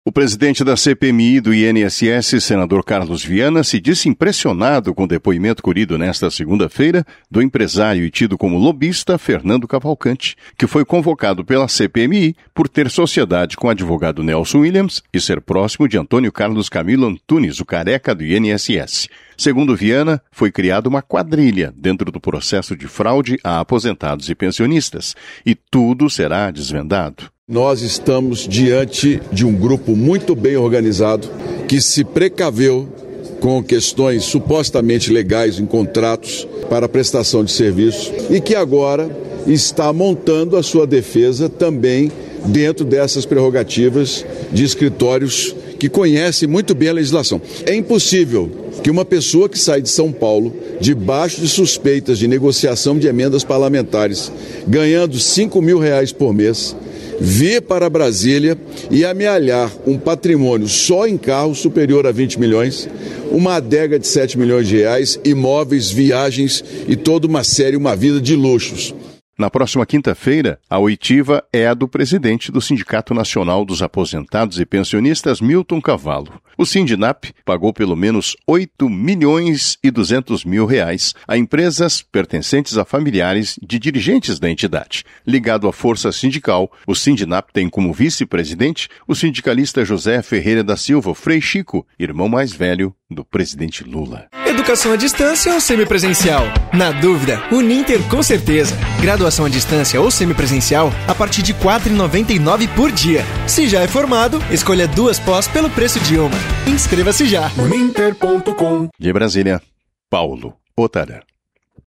O presidente da CPMI do INSS, senador Carlos Viana, se disse impressionado com o depoimento colhido nesta segunda-feira do empresário e tido como lobista Fernando Cavalcante, que foi convocado pela CPMI por ter sociedade com o advogado Nelson Williams e ser próximo de Antônio Carlos Camilo Antunes, o careca do INSS. Segundo Viana, foi criada uma quadrilha dentro do processo de fraude a aposentados e pensionistas, e tudo será desvendado. Nós estamos diante de um grupo muito bem organizado que se precaveu com questões supostamente legais em contratos para prestação de serviços e que agora está montando a sua defesa também dentro dessas prerrogativas de escritórios que conhecem muito bem a legislação. É impossível que uma pessoa que sai de São Paulo, debaixo de suspeitas de negociação de emendas parlamentares, ganhando R$5 mil por mês, vir para Brasília e amealhar um patrimônio só em carros superior a 20 milhões, uma adega de R$7 milhões, imóveis, viagens e toda uma vida de luxos. Na próxima quinta-feira, a oitiva é a do presidente do Sindicato Nacional dos Aposentados e Pensionistas, Milton Cavallo. O Sindinap pagou pelo menos R$8.200.000 a empresas pertencentes a familiares de dirigentes da entidade. Ligado à força sindical, o Sindinap tem como vice-presidente o sindicalista José Ferreira da Silva, Frei Chico, irmão mais velho do presidente Lula. Educação à distância ou semipresencial? Na dúvida, Uninter com certeza. Graduação à distância ou semipresencial a partir de R$ 4,99 por dia. Se já é formado, escolha 2 pós pelo preço de uma. Inscreva-se já. Uninter.com. De Brasília, Paulo Otarã.